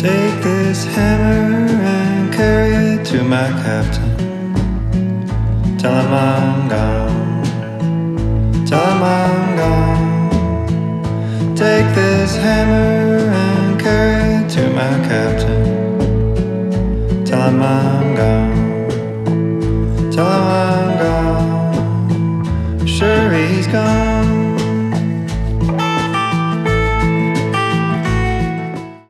Take this hammer and carry it to my captain. Tell him I'm gone. Tell him I'm gone. Take this hammer and carry it to my captain. Tell him I'm